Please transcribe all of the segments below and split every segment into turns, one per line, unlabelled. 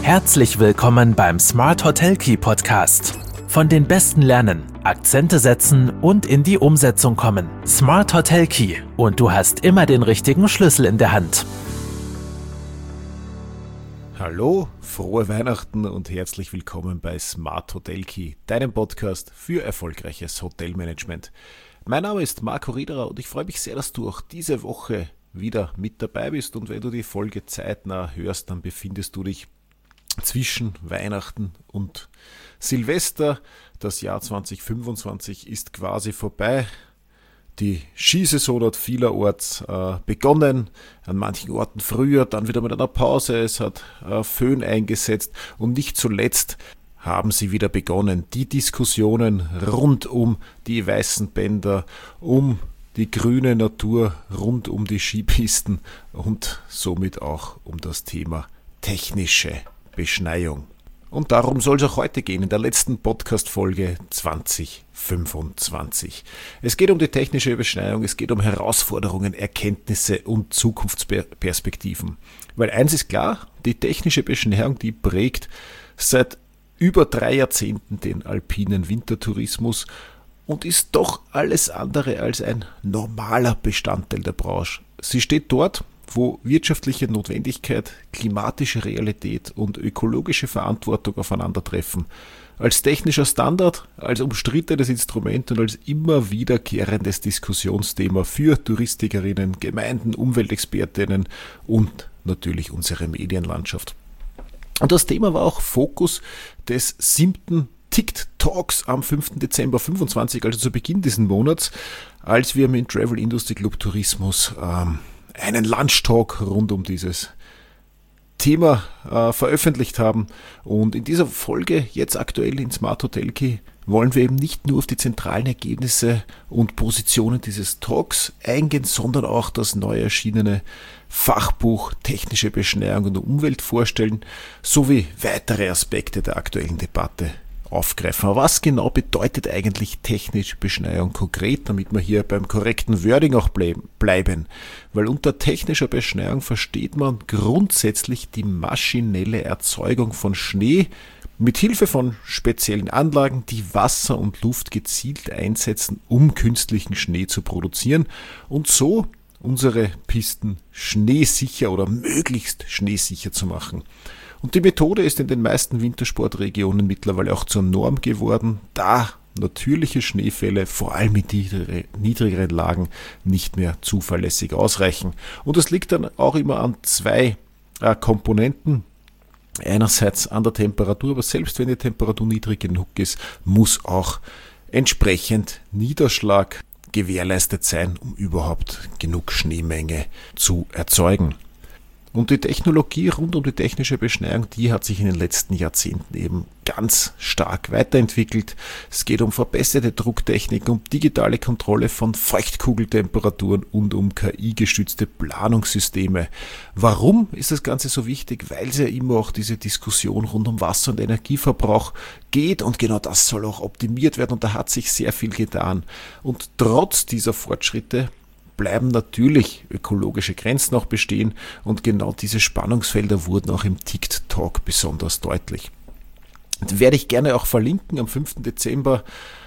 Herzlich willkommen beim Smart Hotel Key Podcast. Von den Besten lernen, Akzente setzen und in die Umsetzung kommen. Smart Hotel Key und du hast immer den richtigen Schlüssel in der Hand.
Hallo, frohe Weihnachten und herzlich willkommen bei Smart Hotel Key, deinem Podcast für erfolgreiches Hotelmanagement. Mein Name ist Marco Riederer und ich freue mich sehr, dass du auch diese Woche wieder mit dabei bist, und wenn du die Folge zeitnah hörst, dann befindest du dich zwischen Weihnachten und Silvester. Das Jahr 2025 ist quasi vorbei. Die Skisaison hat vielerorts begonnen, an manchen Orten früher, dann wieder mit einer Pause. Es hat Föhn eingesetzt und nicht zuletzt haben sie wieder begonnen. Die Diskussionen rund um die weißen Bänder, um die grüne Natur, rund um die Skipisten und somit auch um das Thema technische Beschneiung. Und darum soll es auch heute gehen, in der letzten Podcast-Folge 2025. Es geht um die technische Beschneiung, es geht um Herausforderungen, Erkenntnisse und Zukunftsperspektiven. Weil eins ist klar, die technische Beschneiung, die prägt seit über 3 Jahrzehnten den alpinen Wintertourismus und ist doch alles andere als ein normaler Bestandteil der Branche. Sie steht dort, wo wirtschaftliche Notwendigkeit, klimatische Realität und ökologische Verantwortung aufeinandertreffen. Als technischer Standard, als umstrittenes Instrument und als immer wiederkehrendes Diskussionsthema für Touristikerinnen, Gemeinden, Umweltexpertinnen und natürlich unsere Medienlandschaft. Und das Thema war auch Fokus des 7. TICT-Talks am 5. Dezember 2025, also zu Beginn dieses Monats, als wir mit Travel Industry Club Tourismus einen Lunch-Talk rund um dieses Thema veröffentlicht haben. Und in dieser Folge, jetzt aktuell in Smart Hotel Key, wollen wir eben nicht nur auf die zentralen Ergebnisse und Positionen dieses Talks eingehen, sondern auch das neu erschienene Fachbuch Technische Beschneiung und Umwelt vorstellen, sowie weitere Aspekte der aktuellen Debatte aufgreifen. Aber was genau bedeutet eigentlich technische Beschneiung konkret, damit wir hier beim korrekten Wording auch bleiben? Weil unter technischer Beschneiung versteht man grundsätzlich die maschinelle Erzeugung von Schnee mit Hilfe von speziellen Anlagen, die Wasser und Luft gezielt einsetzen, um künstlichen Schnee zu produzieren und so unsere Pisten schneesicher oder möglichst schneesicher zu machen. Und die Methode ist in den meisten Wintersportregionen mittlerweile auch zur Norm geworden, da natürliche Schneefälle, vor allem in niedrigeren Lagen, nicht mehr zuverlässig ausreichen. Und das liegt dann auch immer an 2 Komponenten. Einerseits an der Temperatur, aber selbst wenn die Temperatur niedrig genug ist, muss auch entsprechend Niederschlag gewährleistet sein, um überhaupt genug Schneemenge zu erzeugen. Und die Technologie rund um die technische Beschneiung, die hat sich in den letzten Jahrzehnten eben ganz stark weiterentwickelt. Es geht um verbesserte Drucktechnik, um digitale Kontrolle von Feuchtkugeltemperaturen und um KI-gestützte Planungssysteme. Warum ist das Ganze so wichtig? Weil es ja immer auch diese Diskussion rund um Wasser- und Energieverbrauch geht, und genau das soll auch optimiert werden, und da hat sich sehr viel getan. Und trotz dieser Fortschritte bleiben natürlich ökologische Grenzen noch bestehen, und genau diese Spannungsfelder wurden auch im TICT-Talk besonders deutlich. Und werde ich gerne auch verlinken. Am 5. Dezember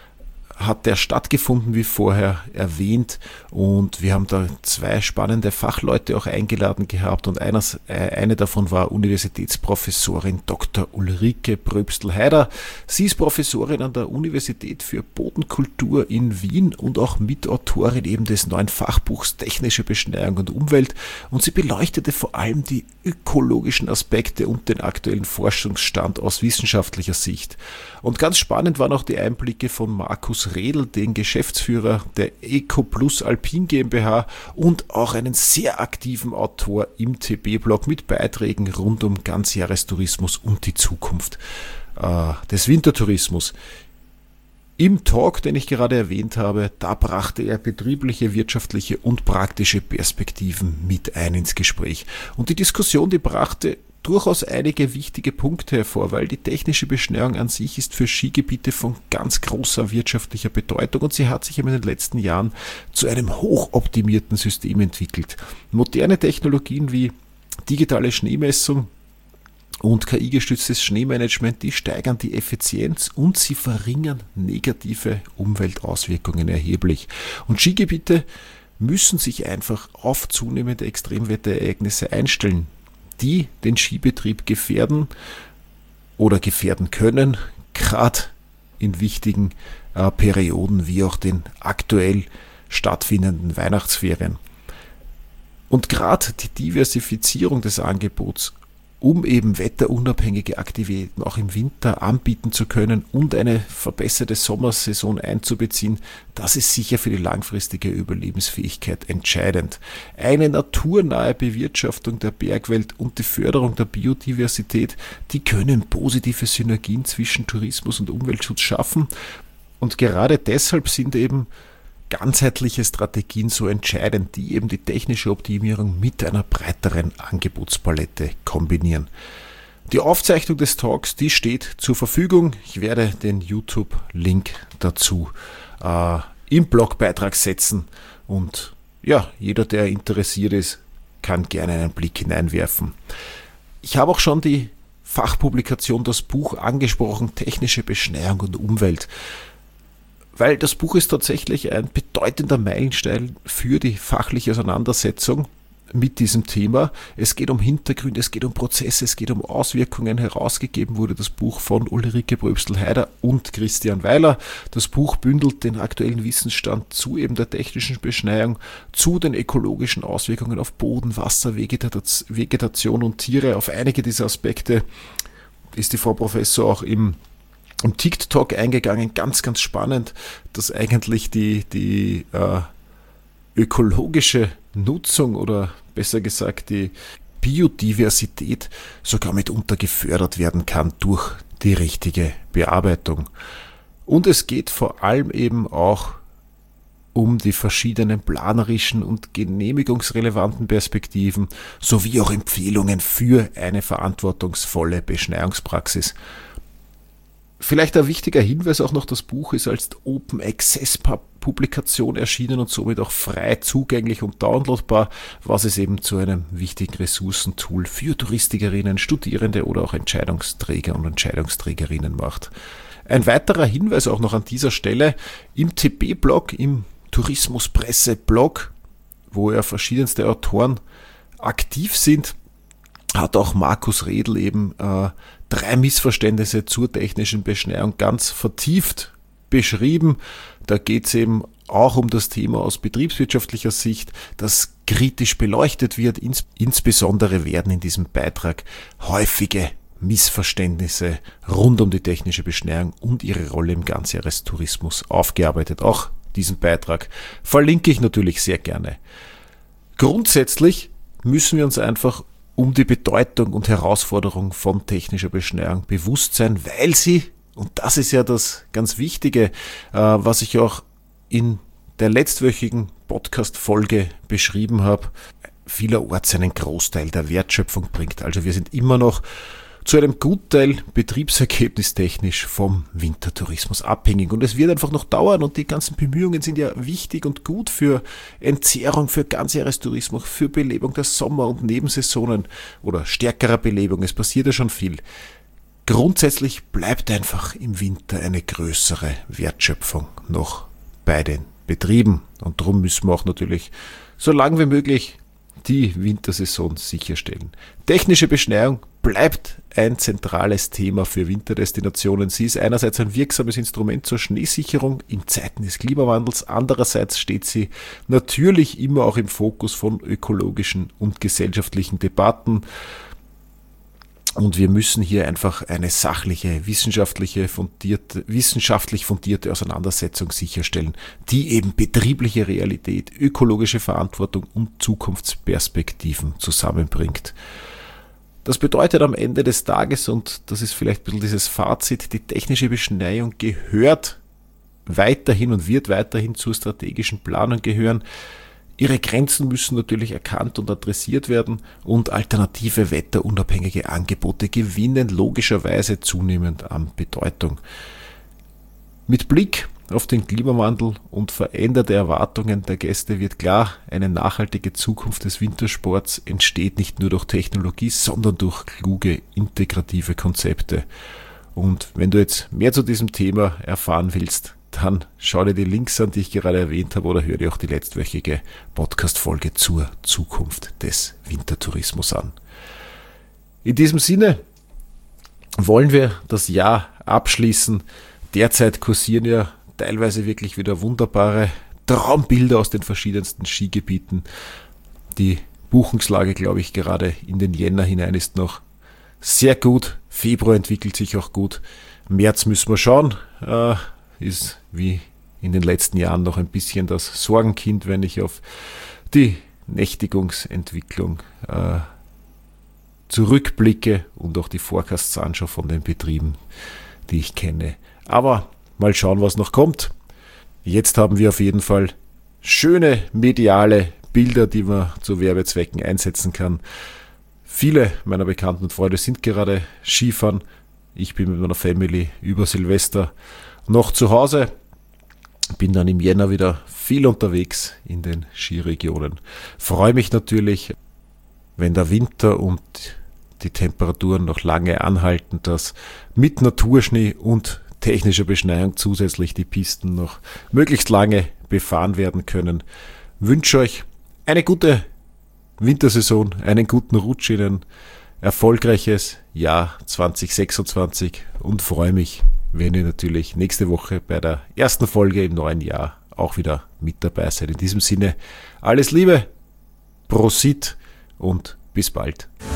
hat der stattgefunden, wie vorher erwähnt, und wir haben da 2 spannende Fachleute auch eingeladen gehabt, und eine davon war Universitätsprofessorin Dr. Ulrike Pröbstl-Heider. Sie ist Professorin an der Universität für Bodenkultur in Wien und auch Mitautorin eben des neuen Fachbuchs Technische Beschneiung und Umwelt, und sie beleuchtete vor allem die ökologischen Aspekte und den aktuellen Forschungsstand aus wissenschaftlicher Sicht. Und ganz spannend waren auch die Einblicke von Markus Redl, den Geschäftsführer der EcoPlus Alpin GmbH, und auch einen sehr aktiven Autor im TB-Blog mit Beiträgen rund um Ganzjahrestourismus und die Zukunft des Wintertourismus. Im Talk, den ich gerade erwähnt habe, da brachte er betriebliche, wirtschaftliche und praktische Perspektiven mit ein ins Gespräch. Und die Diskussion, die brachte durchaus einige wichtige Punkte hervor, weil die technische Beschneiung an sich ist für Skigebiete von ganz großer wirtschaftlicher Bedeutung, und sie hat sich in den letzten Jahren zu einem hochoptimierten System entwickelt. Moderne Technologien wie digitale Schneemessung und KI-gestütztes Schneemanagement, die steigern die Effizienz und sie verringern negative Umweltauswirkungen erheblich. Und Skigebiete müssen sich einfach auf zunehmende Extremwetterereignisse einstellen, die den Skibetrieb gefährden oder gefährden können, gerade in wichtigen Perioden wie auch den aktuell stattfindenden Weihnachtsferien. Und gerade die Diversifizierung des Angebots, um eben wetterunabhängige Aktivitäten auch im Winter anbieten zu können und eine verbesserte Sommersaison einzubeziehen, das ist sicher für die langfristige Überlebensfähigkeit entscheidend. Eine naturnahe Bewirtschaftung der Bergwelt und die Förderung der Biodiversität, die können positive Synergien zwischen Tourismus und Umweltschutz schaffen. Und gerade deshalb sind eben ganzheitliche Strategien so entscheidend, die eben die technische Optimierung mit einer breiteren Angebotspalette kombinieren. Die Aufzeichnung des Talks, die steht zur Verfügung. Ich werde den YouTube-Link dazu im Blogbeitrag setzen und ja, jeder, der interessiert ist, kann gerne einen Blick hineinwerfen. Ich habe auch schon die Fachpublikation, das Buch angesprochen, Technische Beschneiung und Umwelt. Weil das Buch ist tatsächlich ein bedeutender Meilenstein für die fachliche Auseinandersetzung mit diesem Thema. Es geht um Hintergründe, es geht um Prozesse, es geht um Auswirkungen. Herausgegeben wurde das Buch von Ulrike Bröbstel-Heider und Christian Weiler. Das Buch bündelt den aktuellen Wissensstand zu eben der technischen Beschneiung, zu den ökologischen Auswirkungen auf Boden, Wasser, Vegetation und Tiere. Auf einige dieser Aspekte ist die Frau Professor auch im TikTok eingegangen, ganz, ganz spannend, dass eigentlich die ökologische Nutzung oder besser gesagt die Biodiversität sogar mitunter gefördert werden kann durch die richtige Bearbeitung. Und es geht vor allem eben auch um die verschiedenen planerischen und genehmigungsrelevanten Perspektiven sowie auch Empfehlungen für eine verantwortungsvolle Beschneiungspraxis. Vielleicht ein wichtiger Hinweis auch noch, das Buch ist als Open Access Publikation erschienen und somit auch frei zugänglich und downloadbar, was es eben zu einem wichtigen Ressourcentool für Touristikerinnen, Studierende oder auch Entscheidungsträger und Entscheidungsträgerinnen macht. Ein weiterer Hinweis auch noch an dieser Stelle, im TP-Blog, im Tourismuspresse-Blog, wo ja verschiedenste Autoren aktiv sind, hat auch Markus Redl eben 3 Missverständnisse zur technischen Beschneiung ganz vertieft beschrieben. Da geht es eben auch um das Thema aus betriebswirtschaftlicher Sicht, das kritisch beleuchtet wird. Insbesondere werden in diesem Beitrag häufige Missverständnisse rund um die technische Beschneiung und ihre Rolle im Ganzjahrestourismus aufgearbeitet. Auch diesen Beitrag verlinke ich natürlich sehr gerne. Grundsätzlich müssen wir uns einfach um die Bedeutung und Herausforderung von technischer Beschneiung bewusst sein, weil sie, und das ist ja das ganz Wichtige, was ich auch in der letztwöchigen Podcast-Folge beschrieben habe, vielerorts einen Großteil der Wertschöpfung bringt. Also wir sind immer noch zu einem Gutteil betriebsergebnistechnisch vom Wintertourismus abhängig. Und es wird einfach noch dauern und die ganzen Bemühungen sind ja wichtig und gut für Entzehrung, für Ganzjahrestourismus, für Belebung der Sommer- und Nebensaisonen oder stärkerer Belebung. Es passiert ja schon viel. Grundsätzlich bleibt einfach im Winter eine größere Wertschöpfung noch bei den Betrieben. Und darum müssen wir auch natürlich so lange wie möglich die Wintersaison sicherstellen. Technische Beschneiung bleibt ein zentrales Thema für Winterdestinationen. Sie ist einerseits ein wirksames Instrument zur Schneesicherung in Zeiten des Klimawandels, andererseits steht sie natürlich immer auch im Fokus von ökologischen und gesellschaftlichen Debatten. Und wir müssen hier einfach eine sachliche, wissenschaftlich fundierte Auseinandersetzung sicherstellen, die eben betriebliche Realität, ökologische Verantwortung und Zukunftsperspektiven zusammenbringt. Das bedeutet am Ende des Tages, und das ist vielleicht ein bisschen dieses Fazit, die technische Beschneiung gehört weiterhin und wird weiterhin zur strategischen Planung gehören. Ihre Grenzen müssen natürlich erkannt und adressiert werden und alternative wetterunabhängige Angebote gewinnen logischerweise zunehmend an Bedeutung. Mit Blick auf den Klimawandel und veränderte Erwartungen der Gäste wird klar, eine nachhaltige Zukunft des Wintersports entsteht nicht nur durch Technologie, sondern durch kluge, integrative Konzepte. Und wenn du jetzt mehr zu diesem Thema erfahren willst, dann schau dir die Links an, die ich gerade erwähnt habe, oder hör dir auch die letztwöchige Podcast-Folge zur Zukunft des Wintertourismus an. In diesem Sinne wollen wir das Jahr abschließen. Derzeit kursieren ja teilweise wirklich wieder wunderbare Traumbilder aus den verschiedensten Skigebieten. Die Buchungslage, glaube ich, gerade in den Jänner hinein ist noch sehr gut. Februar entwickelt sich auch gut. März müssen wir schauen. Ist wie in den letzten Jahren noch ein bisschen das Sorgenkind, wenn ich auf die Nächtigungsentwicklung zurückblicke und auch die Forecasts anschaue von den Betrieben, die ich kenne. Aber mal schauen, was noch kommt. Jetzt haben wir auf jeden Fall schöne mediale Bilder, die man zu Werbezwecken einsetzen kann. Viele meiner Bekannten und Freunde sind gerade Skifahren. Ich bin mit meiner Family über Silvester noch zu Hause. Bin dann im Jänner wieder viel unterwegs in den Skiregionen. Freue mich natürlich, wenn der Winter und die Temperaturen noch lange anhalten, dass mit Naturschnee und technischer Beschneiung zusätzlich die Pisten noch möglichst lange befahren werden können. Wünsche euch eine gute Wintersaison, einen guten Rutsch in ein erfolgreiches Jahr 2026 und freue mich, wenn ihr natürlich nächste Woche bei der ersten Folge im neuen Jahr auch wieder mit dabei seid. In diesem Sinne alles Liebe, Prosit und bis bald.